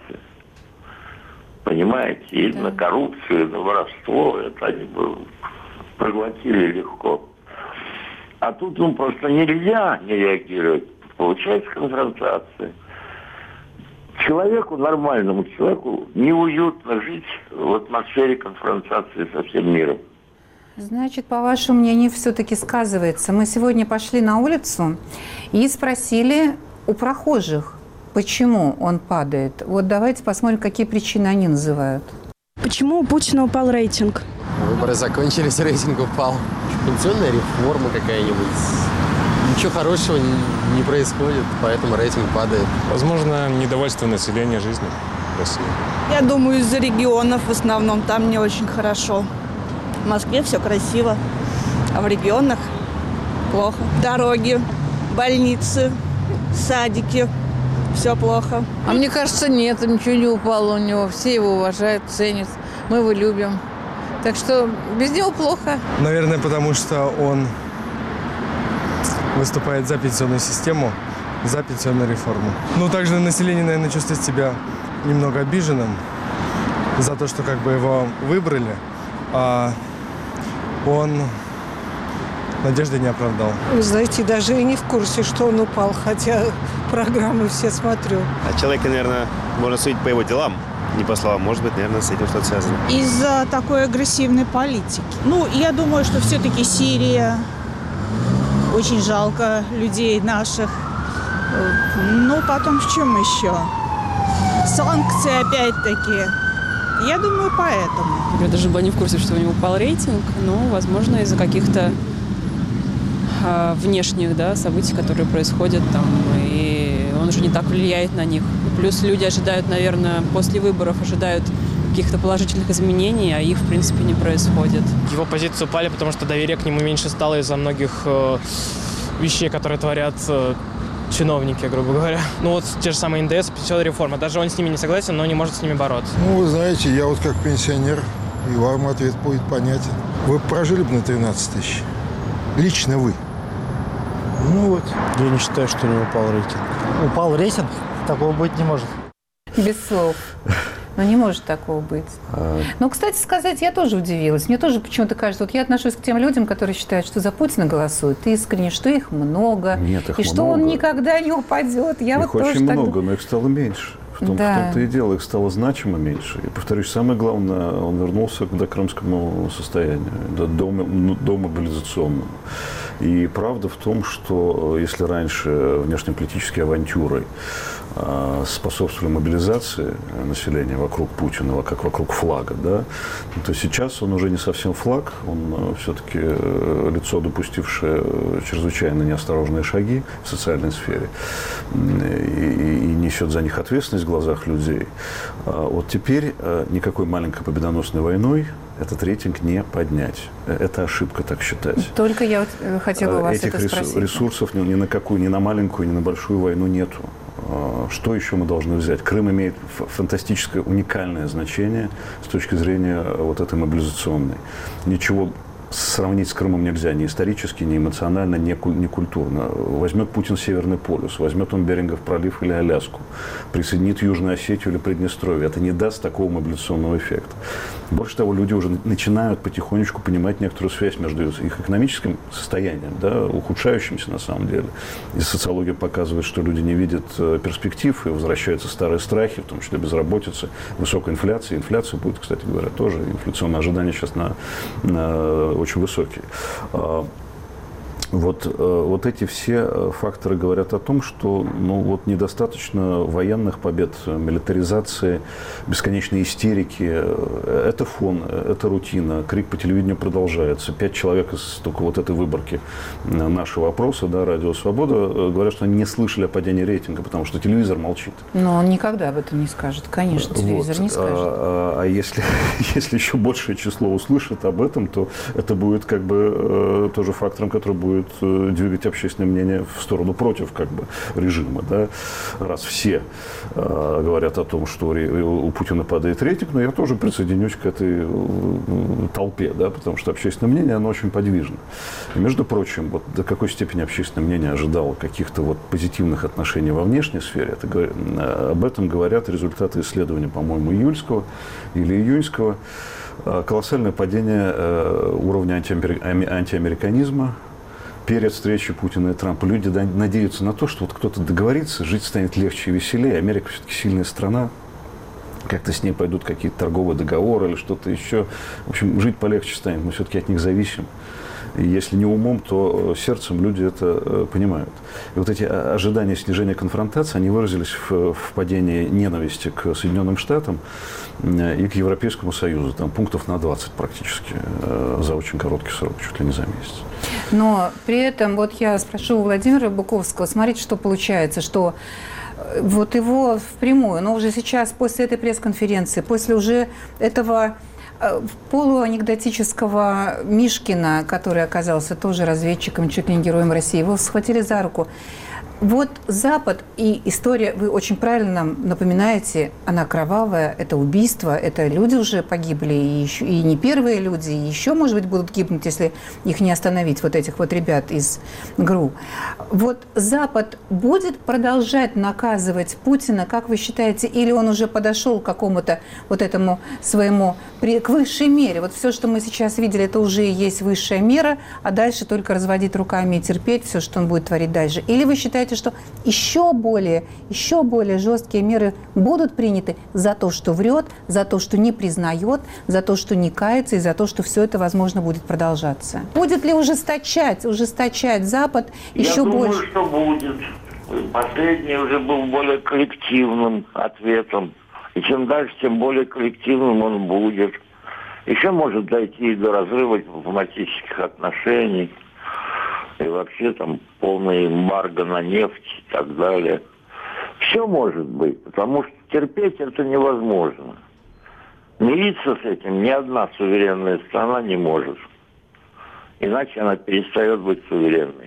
Понимаете? И да. На коррупцию, на воровство это они бы проглотили легко. А тут ну, просто нельзя не реагировать. Получается конфронтация. Человеку, нормальному человеку, неуютно жить в атмосфере конфронтации со всем миром. Значит, по вашему мнению, все-таки сказывается. Мы сегодня пошли на улицу и спросили у прохожих, почему он падает. Вот давайте посмотрим, какие причины они называют. Почему у Путина упал рейтинг? Выборы закончились, рейтинг упал. Пенсионная реформа какая-нибудь. Ничего хорошего не происходит, поэтому рейтинг падает. Возможно, недовольство населения жизнью в России. Я думаю, из-за регионов в основном. Там не очень хорошо. В Москве все красиво, а в регионах плохо. Дороги, больницы, садики, все плохо. А мне кажется, нет, ничего не упало у него. Все его уважают, ценят, мы его любим. Так что без него плохо. Наверное, потому что он выступает за пенсионную систему, за пенсионную реформу. Ну, также население, наверное, чувствует себя немного обиженным за то, что как бы его выбрали, а он надежды не оправдал. Вы знаете, даже и не в курсе, что он упал, хотя программы все смотрю. А человека, наверное, можно судить по его делам, не по словам. Может быть, наверное, с этим что-то связано. Из-за такой агрессивной политики. Ну, я думаю, что все-таки Сирия. Очень жалко людей наших. Ну, потом в чем еще? Санкции опять-таки. Я думаю, поэтому. Я даже была не в курсе, что у него упал рейтинг, но, возможно, из-за каких-то э, внешних да, событий, которые происходят там, и он уже не так влияет на них. Плюс люди ожидают, наверное, после выборов ожидают каких-то положительных изменений, а их, в принципе, не происходит. Его позиции упали, потому что доверие к нему меньше стало из-за многих э, вещей, которые творят э, чиновники, грубо говоря. Ну вот те же самые эн дэ эс, пенсионная реформа. Даже он с ними не согласен, но не может с ними бороться. Ну, вы знаете, я вот как пенсионер, и вам ответ будет понятен. Вы прожили бы на тринадцать тысяч? Лично вы? Ну вот. Я не считаю, что у него упал рейтинг. Упал рейтинг? Такого быть не может. Без слов. Но не может такого быть. А... Но, кстати сказать, я тоже удивилась. Мне тоже почему-то кажется, вот я отношусь к тем людям, которые считают, что за Путина голосуют искренне, что их много, Нет, их и много. что он никогда не упадет. Я их вот очень тоже много, так... но их стало меньше. В, том, да. в том-то и дело, их стало значимо меньше. И, повторюсь, самое главное, он вернулся к докрымскому состоянию, до, до, до мобилизационному. И правда в том, что если раньше внешнеполитические авантюры способствовали мобилизации населения вокруг Путина, как вокруг флага, да, то сейчас он уже не совсем флаг, он все-таки лицо, допустившее чрезвычайно неосторожные шаги в социальной сфере и, и несет за них ответственность в глазах людей. Вот теперь никакой маленькой победоносной войной этот рейтинг не поднять. Это ошибка так считать. Только я вот хотела у вас Этих это спросить. Ресурсов ни, ни на какую, ни на маленькую, ни на большую войну нету. Что еще мы должны взять? Крым имеет фантастическое, уникальное значение с точки зрения вот этой мобилизационной. Ничего сравнить с Крымом нельзя ни исторически, ни эмоционально, ни, ни культурно. Возьмет Путин Северный полюс, возьмет он Берингов пролив или Аляску, присоединит Южную Осетию или Приднестровье. Это не даст такого мобилизационного эффекта. Больше того, люди уже начинают потихонечку понимать некоторую связь между их экономическим состоянием, да, ухудшающимся на самом деле. И социология показывает, что люди не видят перспектив, и возвращаются старые страхи, в том числе безработица, высокая инфляция. Инфляция будет, кстати говоря, тоже. Инфляционные ожидания сейчас на, на очень высокие. Вот, вот эти все факторы говорят о том, что ну, вот недостаточно военных побед, милитаризации, бесконечной истерики. Это фон, это рутина. Крик по телевидению продолжается. Пять человек из только вот этой выборки нашего опроса, да, «Радио Свобода», говорят, что они не слышали о падении рейтинга, потому что телевизор молчит. Но он никогда об этом не скажет. Конечно, телевизор вот. не скажет. А, а если, если еще большее число услышит об этом, то это будет как бы тоже фактором, который будет двигать общественное мнение в сторону против как бы режима, да? Раз все э, говорят о том, что у Путина падает рейтинг, но я тоже присоединюсь к этой толпе, да? Потому что общественное мнение, оно очень подвижно. И, между прочим, вот до какой степени общественное мнение ожидало каких-то вот позитивных отношений во внешней сфере, это, об этом говорят результаты исследования, по-моему, июльского или июньского. Колоссальное падение э, уровня антиамери- антиамериканизма перед встречей Путина и Трампа. Люди надеются на то, что вот кто-то договорится, жить станет легче и веселее. Америка все-таки сильная страна. Как-то с ней пойдут какие-то торговые договоры или что-то еще. В общем, жить полегче станет. Мы все-таки от них зависим. И если не умом, то сердцем люди это понимают. И вот эти ожидания снижения конфронтации, они выразились в, в падении ненависти к Соединенным Штатам и к Европейскому Союзу. Там пунктов на двадцать практически за очень короткий срок, чуть ли не за месяц. Но при этом, вот я спрошу у Владимира Буковского, смотрите, что получается, что вот его впрямую, но уже сейчас, после этой пресс-конференции, после уже этого полуанекдотического Мишкина, который оказался тоже разведчиком, чуть ли не героем России, его схватили за руку. Вот Запад и история, вы очень правильно нам напоминаете, она кровавая, это убийство, это люди уже погибли, и, еще, и не первые люди, и еще, может быть, будут гибнуть, если их не остановить, вот этих вот ребят из ГРУ. Вот Запад будет продолжать наказывать Путина, как вы считаете, или он уже подошел к какому-то вот этому своему, к высшей мере? Вот все, что мы сейчас видели, это уже и есть высшая мера, а дальше только разводить руками и терпеть все, что он будет творить дальше. Или вы считаете, что еще более, еще более жесткие меры будут приняты за то, что врет, за то, что не признает, за то, что не кается, и за то, что все это, возможно, будет продолжаться? Будет ли ужесточать, ужесточать Запад еще Я думаю, больше? что будет. Последний уже был более коллективным ответом. И чем дальше, тем более коллективным он будет. Еще может дойти до разрыва дипломатических отношений. И вообще там полная эмбарго на нефть и так далее. Все может быть, потому что терпеть это невозможно. Мириться с этим ни одна суверенная страна не может. Иначе она перестает быть суверенной.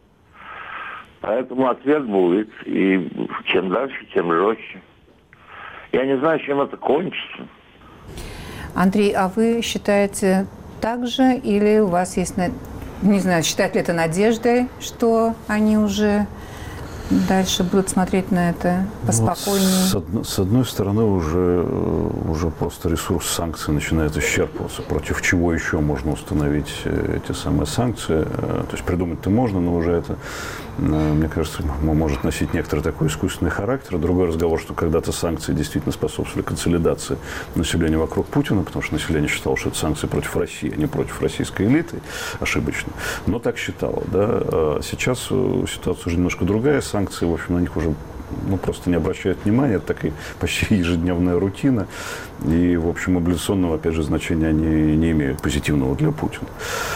Поэтому ответ будет, и чем дальше, тем жестче. Я не знаю, чем это кончится. Андрей, а вы считаете так же, или у вас есть... Не знаю, считать ли это надеждой, что они уже дальше будут смотреть на это поспокойнее? Вот с, с одной стороны, уже, уже просто ресурс санкций начинает исчерпываться. Против чего еще можно установить эти самые санкции? То есть придумать-то можно, но уже это, мне кажется, может носить некоторый такой искусственный характер. Другой разговор, что когда-то санкции действительно способствовали консолидации населения вокруг Путина, потому что население считало, что это санкции против России, а не против российской элиты, ошибочно. Но так считало. Да? Сейчас ситуация уже немножко другая. Санкции, в общем, на них уже ну, просто не обращают внимания. Это такая почти ежедневная рутина. И, в общем, мобилизационного, опять же, значения они не имеют позитивного для Путина.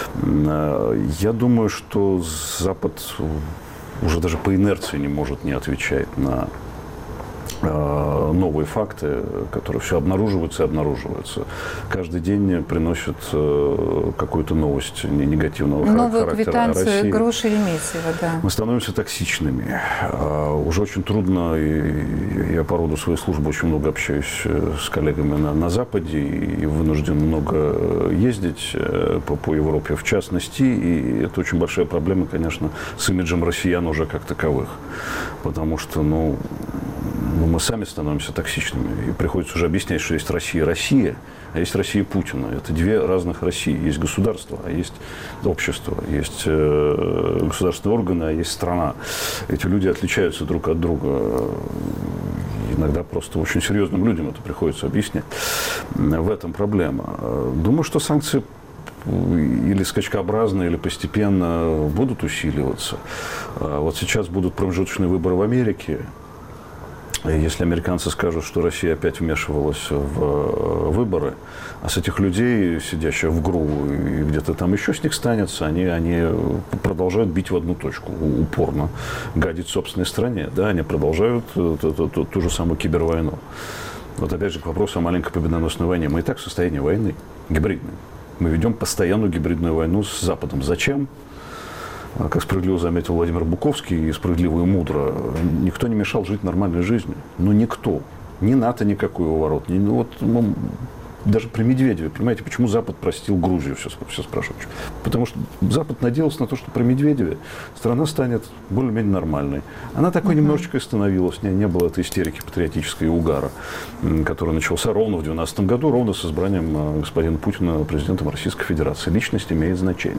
Я думаю, что Запад уже даже по инерции не может не отвечать на новые факты, которые все обнаруживаются и обнаруживаются. Каждый день приносят какую-то новость негативного Новую характера о России. Новую квитанцию Груши Ремесьева, да. Мы становимся токсичными. Уже очень трудно, и я по роду своей службы очень много общаюсь с коллегами на, на Западе и вынужден много ездить по, по Европе в частности. И это очень большая проблема, конечно, с имиджем россиян уже как таковых. Потому что, ну, мы сами становимся токсичными. И приходится уже объяснять, что есть Россия Россия, а есть Россия Путина. Это две разных России. Есть государство, а есть общество. Есть э, государственные органы, а есть страна. Эти люди отличаются друг от друга. Иногда просто очень серьезным людям это приходится объяснять. В этом проблема. Думаю, что санкции или скачкообразно, или постепенно будут усиливаться. Вот сейчас будут промежуточные выборы в Америке. Если американцы скажут, что Россия опять вмешивалась в выборы, а с этих людей, сидящих в ГРУ и где-то там еще с них станется, они, они продолжают бить в одну точку, упорно гадить собственной стране. Да, они продолжают ту, ту, ту, ту же самую кибервойну. Вот опять же к вопросу о маленькой победоносной войне. Мы и так в состоянии войны, гибридной. Мы ведем постоянную гибридную войну с Западом. Зачем? Как справедливо заметил Владимир Буковский, и справедливо и мудро, никто не мешал жить нормальной жизнью. Ну, никто. Ни НАТО никакой его ворот. Ни, ну, вот, ну, даже при Медведеве. Понимаете, почему Запад простил Грузию, все, все спрашивают. Потому что Запад надеялся на то, что при Медведеве страна станет более-менее нормальной. Она такой uh-huh. немножечко и становилась. Не, не было этой истерики патриотической и угара, который начался ровно в две тысячи двенадцатом году, ровно с избранием господина Путина президентом Российской Федерации. Личность имеет значение.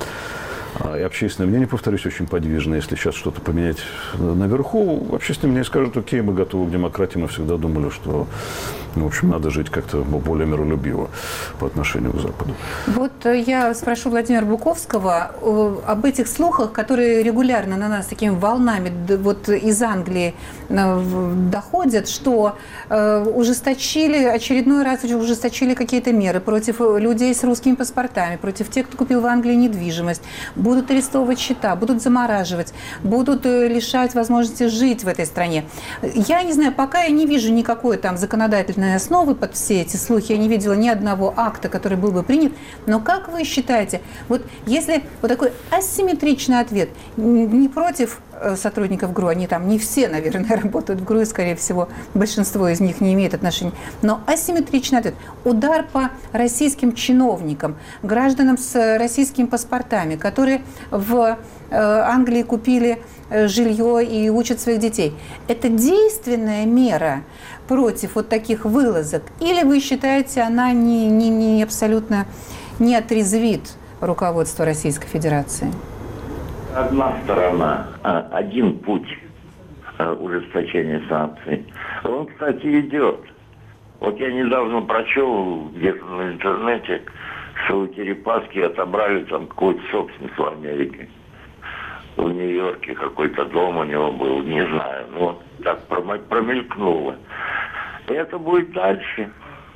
И общественное мнение, повторюсь, очень подвижно. Если сейчас что-то поменять наверху, общественное мнение скажет: окей, мы готовы к демократии, мы всегда думали, что, ну, в общем, надо жить как-то более миролюбиво по отношению к Западу. Вот я спрошу Владимира Буковского об этих слухах, которые регулярно на нас такими волнами вот из Англии доходят, что ужесточили, очередной раз ужесточили какие-то меры против людей с русскими паспортами, против тех, кто купил в Англии недвижимость. Будут арестовывать счета, будут замораживать, будут лишать возможности жить в этой стране. Я не знаю, пока я не вижу никакой там законодательной основы под все эти слухи, я не видела ни одного акта, который был бы принят. Но как вы считаете, вот если вот такой асимметричный ответ, не против сотрудников ГРУ, они там не все, наверное, работают в ГРУ, и, скорее всего, большинство из них не имеет отношения, но асимметричный ответ, удар по российским чиновникам, гражданам с российскими паспортами, которые в Англии купили жилье и учат своих детей. Это действенная мера против вот таких вылазок? Или вы считаете, она не, не, не абсолютно не отрезвит руководство Российской Федерации? Одна сторона, один путь ужесточения санкций. Он, кстати, идет. Вот я недавно прочел где-то на интернете, что у Дерипаски отобрали там какую-то собственность в Америке. В Нью-Йорке какой-то дом у него был, не знаю. Ну, вот так промелькнуло. И это будет дальше.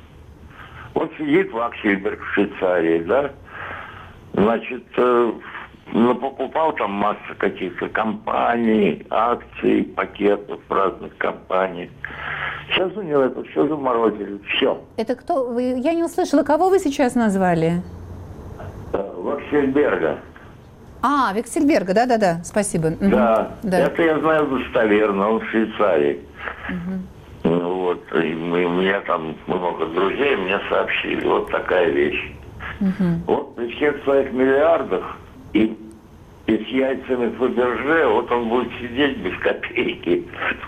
Вот сидит Ваксельберг в Швейцарии, да? Значит, ну, покупал там массу каких-то компаний, акций, пакетов разных компаний. Сейчас у него это все заморозили. Все. Это кто? Вы, я не услышала. Кого вы сейчас назвали? Ваксельберга. А, Вексельберга, да-да-да, спасибо. Да, да, это я знаю достоверно, он в Швейцарии. Угу. Ну, вот, и мы, у меня там много друзей, мне сообщили, вот такая вещь. Угу. Вот при всех своих миллиардах и, и с яйцами Фаберже, вот он будет сидеть без копейки.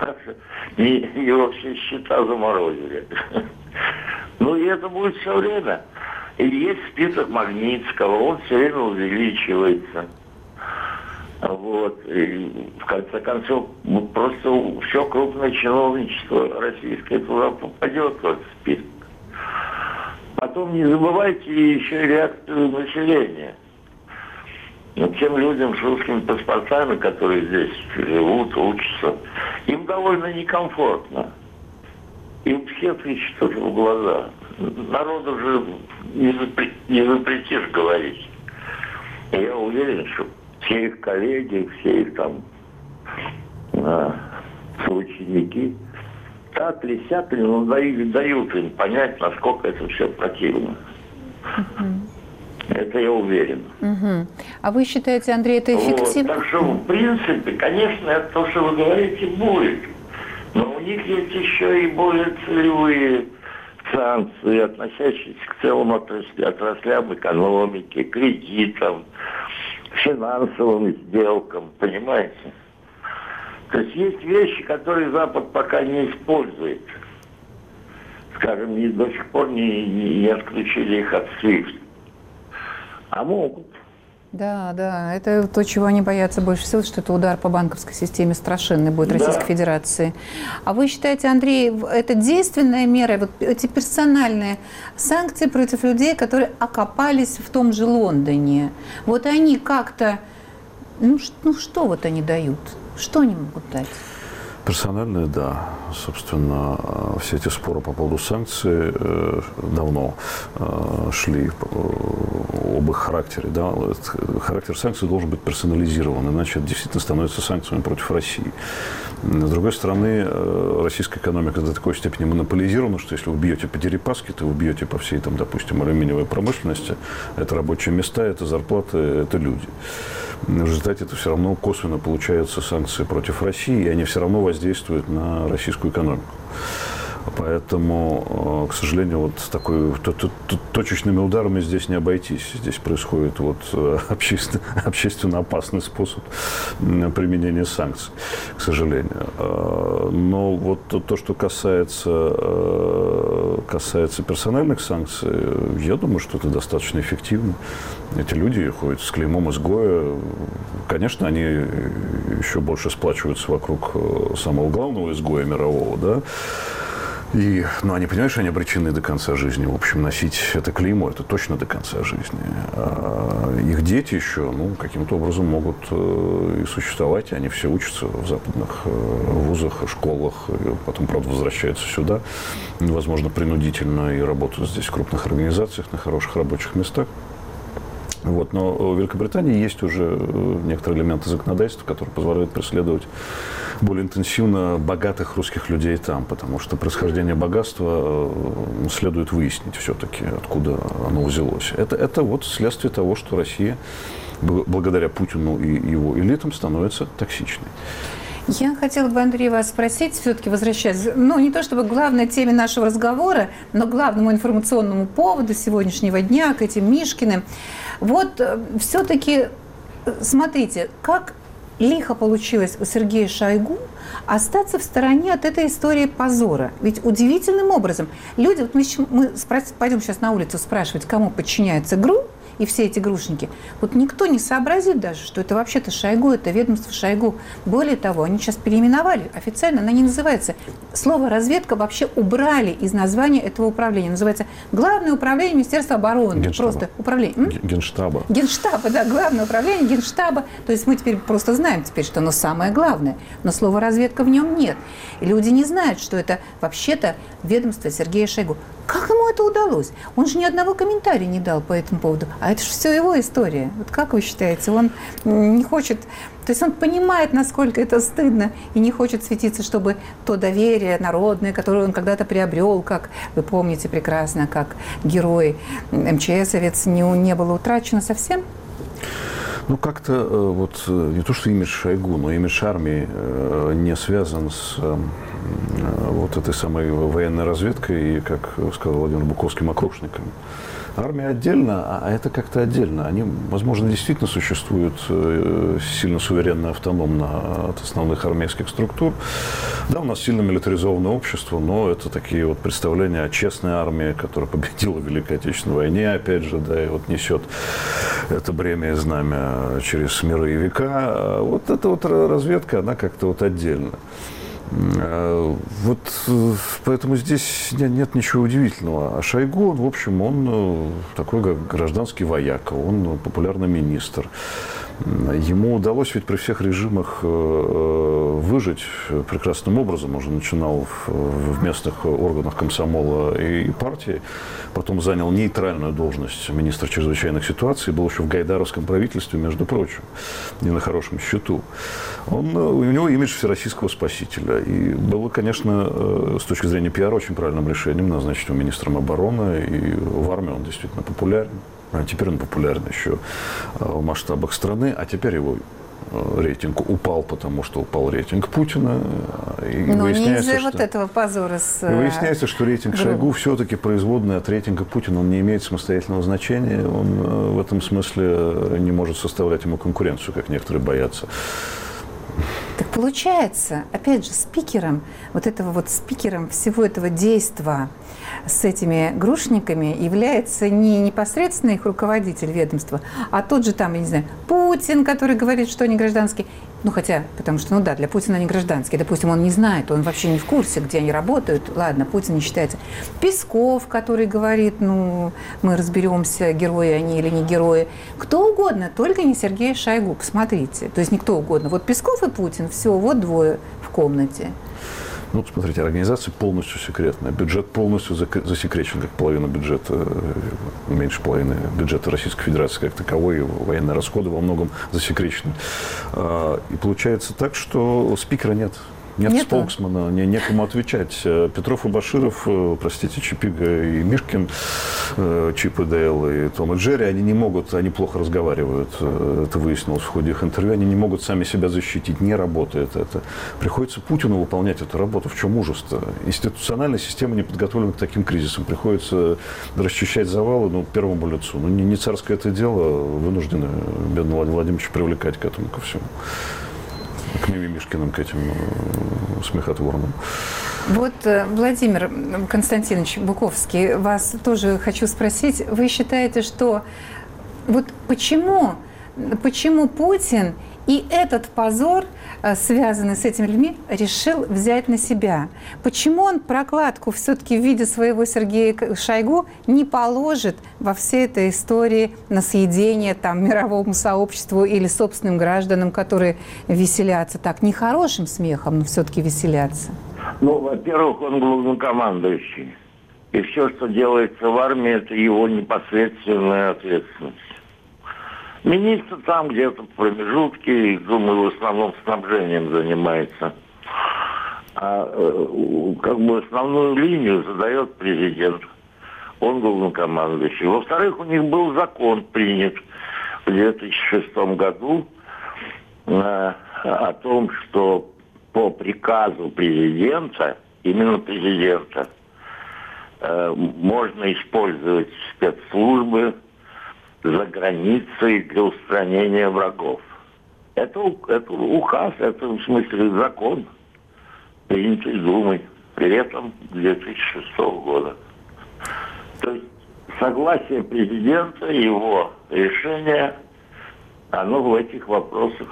Его все счета заморозили. Ну и это будет все время. И есть список Магнитского, он все время увеличивается. Вот. И в конце концов, просто все крупное чиновничество российское туда попадет в этот список. Потом не забывайте еще и реакцию населения. Но тем людям с русскими паспортами, которые здесь живут, учатся, им довольно некомфортно. Им все тычут это в глаза. Народу же не, запре- не запретишь говорить. И я уверен, что все их коллеги, все их там а, соученики так ли, сяк ли, но дают, дают им понять, насколько это все противно. Это я уверен. Угу. А вы считаете, Андрей, это эффективно? Вот, так что, в принципе, конечно, это то, что вы говорите, будет. Но у них есть еще и более целевые санкции, относящиеся к целым отраслям, отраслям экономики, кредитам, финансовым сделкам, понимаете? То есть есть вещи, которые Запад пока не использует. Скажем, и до сих пор не, не, не отключили их от свифт. А могут. Да, да, это то, чего они боятся больше всего, что это удар по банковской системе страшенный будет Российской да. Федерации. А вы считаете, Андрей, это действенная мера, вот эти персональные санкции против людей, которые окопались в том же Лондоне? Вот они как-то, ну, ну что вот они дают? Что они могут дать? Персональные, да. Собственно, все эти споры по поводу санкций э, давно э, шли э, об их характере. Да? Характер санкций должен быть персонализирован, иначе это действительно становится санкциями против России. С другой стороны, э, российская экономика до такой степени монополизирована, что если вы бьете по Дерипаске, то вы бьете по всей, там, допустим, алюминиевой промышленности. Это рабочие места, это зарплаты, это люди. В результате это все равно косвенно получаются санкции против России, и они все равно воздействуют на российскую экономику. Поэтому, к сожалению, вот такой точечными ударами здесь не обойтись. Здесь происходит вот общественно, общественно опасный способ применения санкций, к сожалению. Но вот то, что касается, касается персональных санкций, я думаю, что это достаточно эффективно. Эти люди ходят с клеймом изгоя. Конечно, они еще больше сплачиваются вокруг самого главного изгоя мирового, да. И, ну, они, понимаешь, они обречены до конца жизни. В общем, носить это клеймо, это точно до конца жизни. А их дети еще, ну, каким-то образом могут и существовать. Они все учатся в западных вузах, школах, и потом, правда, возвращаются сюда. Возможно, принудительно и работают здесь в крупных организациях, на хороших рабочих местах. Вот. Но в Великобритании есть уже некоторые элементы законодательства, которые позволяют преследовать более интенсивно богатых русских людей там, потому что происхождение богатства следует выяснить все-таки, откуда оно взялось. Это, это вот следствие того, что Россия, благодаря Путину и его элитам, становится токсичной. Я хотела бы, Андрей, вас спросить, все-таки возвращаясь, ну, не то чтобы к главной теме нашего разговора, но к главному информационному поводу сегодняшнего дня, к этим Мишкиным. Вот все-таки, смотрите, как лихо получилось у Сергея Шойгу остаться в стороне от этой истории позора. Ведь удивительным образом люди, вот мы, мы спрос, пойдем сейчас на улицу спрашивать, кому подчиняется ГРУ, и все эти грушники, вот никто не сообразит даже, что это вообще-то Шойгу, это ведомство Шойгу. Более того, они сейчас переименовали, официально она не называется. Слово «разведка» вообще убрали из названия этого управления. Называется Главное управление Министерства обороны. Генштаба. Просто управление. М? Генштаба. Генштаба, да, Главное управление Генштаба. То есть мы теперь просто знаем теперь, что оно самое главное. Но слова «разведка» в нем нет. И люди не знают, что это вообще-то ведомство Сергея Шойгу. Как ему это удалось? Он же ни одного комментария не дал по этому поводу. А это же все его история. Вот как вы считаете, он не хочет... То есть он понимает, насколько это стыдно, и не хочет светиться, чтобы то доверие народное, которое он когда-то приобрел, как вы помните прекрасно, как герой МЧСовец, не, не было утрачено совсем? Ну, как-то вот не то, что имидж Шойгу, но имидж армии не связан с вот этой самой военной разведкой и, как сказал Владимир Буковский, окружниками. Армия отдельно, а это как-то отдельно. Они, возможно, действительно существуют сильно суверенно, автономно от основных армейских структур. Да, у нас сильно милитаризованное общество, но это такие вот представления о честной армии, которая победила в Великой Отечественной войне, опять же, да, и вот несет это бремя и знамя через миры и века. Вот эта вот разведка, она как-то вот отдельно. Вот поэтому здесь нет ничего удивительного. А Шойгу, в общем, он такой гражданский вояка, он популярный министр. Ему удалось ведь при всех режимах выжить прекрасным образом. Он же начинал в местных органах комсомола и партии, потом занял нейтральную должность министра чрезвычайных ситуаций, был еще в гайдаровском правительстве, между прочим, и на хорошем счету. Он, у него имидж всероссийского спасителя. И было, конечно, с точки зрения пиара очень правильным решением назначить его министром обороны, и в армии он действительно популярен. А теперь он популярен еще в масштабах страны, а теперь его рейтинг упал, потому что упал рейтинг Путина. И Но не из-за что... вот этого позора с... И выясняется, что рейтинг Шойгу все-таки производный от рейтинга Путина. Он не имеет самостоятельного значения. Он в этом смысле не может составлять ему конкуренцию, как некоторые боятся. Так получается, опять же, спикером, вот этого вот спикером всего этого действа с этими грушниками является не непосредственно их руководитель ведомства, а тот же там, я не знаю, Путин, который говорит, что они гражданские. Ну, хотя, потому что, ну да, для Путина они гражданские. Допустим, он не знает, он вообще не в курсе, где они работают. Ладно, Путин не считается. Песков, который говорит, ну, мы разберемся, герои они или не герои. Кто угодно, только не Сергей Шойгу. Посмотрите. То есть никто угодно. Вот Песков и Путин, все, вот двое в комнате. Ну, смотрите, организация полностью секретная. Бюджет полностью засекречен, как половина бюджета, меньше половины бюджета Российской Федерации как таковой, военные расходы во многом засекречены. И получается так, что спикера нет. Нет Нету. споксмена, не, некому отвечать. Петров и Баширов, простите, Чипига и Мишкин, Чип и Дейл и Том и Джерри, они не могут, они плохо разговаривают. Это выяснилось в ходе их интервью. Они не могут сами себя защитить, не работает это. Приходится Путину выполнять эту работу. В чем ужас-то? Институциональная система не подготовлена к таким кризисам. Приходится расчищать завалы, ну, первому лицу. Ну, не, не царское это дело, вынуждены бедного Владимира Владимировича привлекать к этому, ко всему. К Мими Мишкиным, к этим э, смехотворным. Вот, Владимир Константинович Буковский, вас тоже хочу спросить. Вы считаете, что вот почему, почему Путин и этот позор, связанный с этими людьми, решил взять на себя? Почему он прокладку все-таки в виде своего Сергея Шойгу не положит во всей этой истории на съедение там, мировому сообществу или собственным гражданам, которые веселятся так, не хорошим смехом, но все-таки веселятся? Ну, во-первых, он главнокомандующий. И все, что делается в армии, это его непосредственная ответственность. Министр там где-то в промежутке, думаю, в основном снабжением занимается. А э, как бы основную линию задает президент. Он главнокомандующий. Во-вторых, у них был закон принят в две тысячи шестом году э, о том, что по приказу президента, именно президента, э, можно использовать спецслужбы за границей для устранения врагов. Это, это указ, это в смысле закон, принятый Думой, при этом две тысячи шестого года. То есть согласие президента, его решение, оно в этих вопросах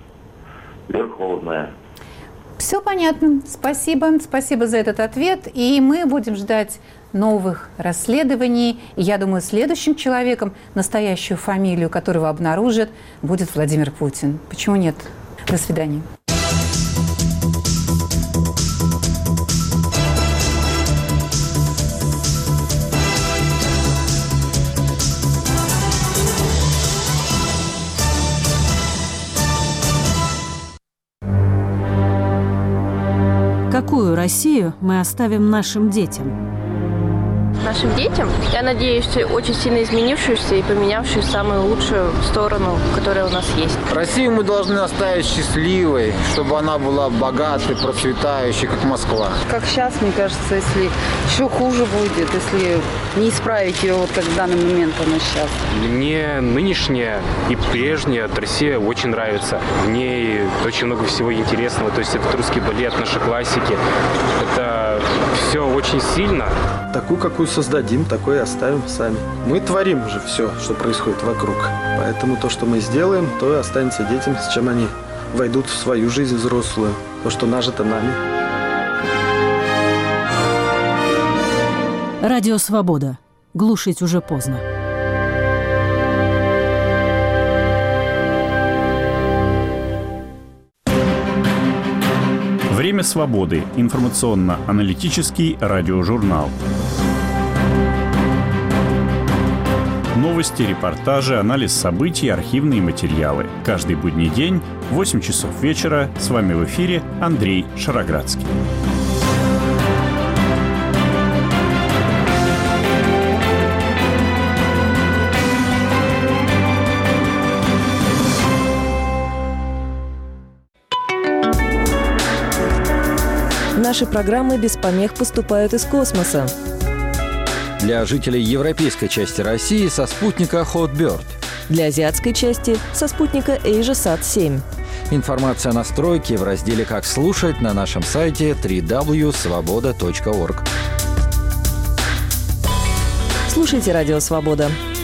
верховное. Все понятно. Спасибо. Спасибо за этот ответ. И мы будем ждать новых расследований. И я думаю, следующим человеком, настоящую фамилию которого обнаружат, будет Владимир Путин. Почему нет? До свидания. Какую Россию мы оставим нашим детям? Нашим детям, я надеюсь, очень сильно изменившуюся и поменявшую самую лучшую сторону, которая у нас есть. Россию мы должны оставить счастливой, чтобы она была богатой, процветающей, как Москва. Как сейчас, мне кажется, если еще хуже будет, если не исправить ее, вот как в данный момент она сейчас. Мне нынешняя и прежняя Россия очень нравится. В ней очень много всего интересного. То есть это русский балет, наши классики. Это все очень сильно. Такую, какую создадим, такой и оставим сами. Мы творим уже все, что происходит вокруг. Поэтому то, что мы сделаем, то и останется детям, с чем они войдут в свою жизнь взрослую. То, что нажито нами. Радио «Свобода». Глушить уже поздно. Время свободы. Информационно-аналитический радиожурнал. Новости, репортажи, анализ событий, архивные материалы. Каждый будний день в восемь часов вечера. С вами в эфире Андрей Шароградский. Наши программы без помех поступают из космоса. Для жителей европейской части России со спутника Hotbird. Для азиатской части со спутника AsiaSat семь. Информация о настройке в разделе «Как слушать» на нашем сайте дабл ю дабл ю дабл ю точка свобода точка орг. Слушайте «Радио Свобода».